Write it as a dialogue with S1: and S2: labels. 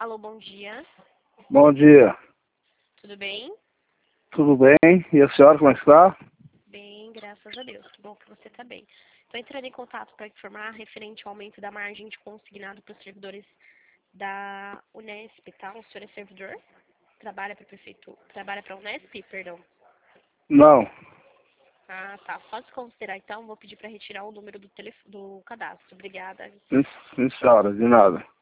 S1: Alô, bom dia.
S2: Bom dia.
S1: Tudo bem?
S2: Tudo bem? E a senhora, como é que está?
S1: Bem, graças a Deus. Que bom que você está bem. Estou entrando em contato para informar referente ao aumento da margem de consignado para os servidores da Unesp, tá? O senhor é servidor? Trabalha para trabalha para a Unesp, perdão.
S2: Não.
S1: Ah, tá. Pode considerar, então. Vou pedir para retirar o número do cadastro. Obrigada.
S2: Sim, senhora, de nada.